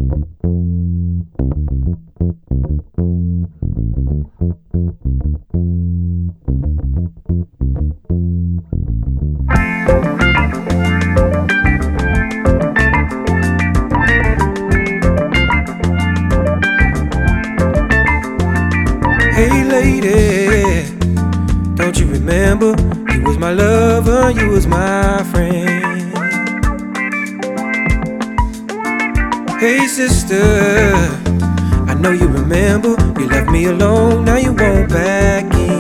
Hey lady, don't you remember? You was my lover, you was my friend. Hey sister, I know you remember. You left me alone, now you won't back in.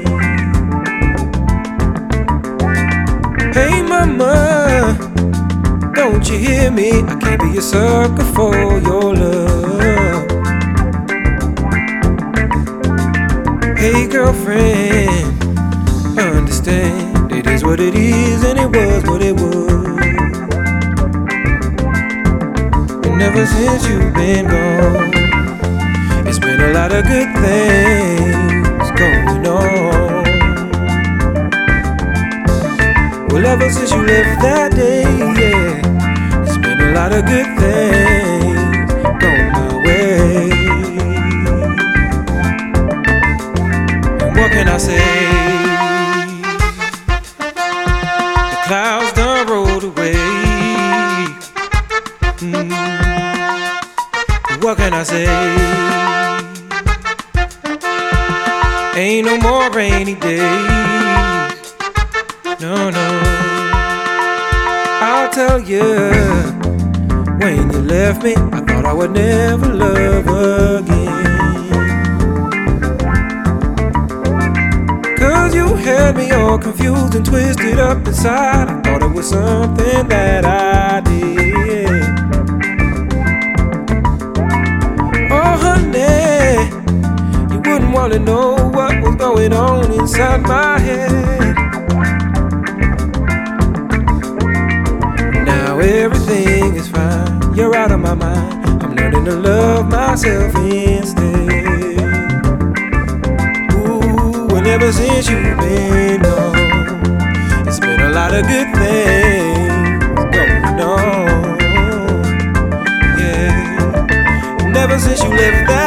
Hey mama, don't you hear me? I can't be a sucker for your love. Hey girlfriend, understand it is what it is and it was what it was. And ever since you've been gone, it's been a lot of good things going on. Well, ever since you left that day, yeah, it's been a lot of good things going my way. What can I say? The clouds done rolled away. What can I say? Ain't no more rainy days. No, no. I'll tell you, when you left me, I thought I would never love again. Cause you had me all confused and twisted up inside. I thought it was something that I did. Oh honey, you wouldn't want to know what was going on inside my head. Now everything is fine, you're out of my mind. I'm learning to love myself instead. Ever since you've been gone, it's been a lot of good things going on. Yeah, and ever since you left that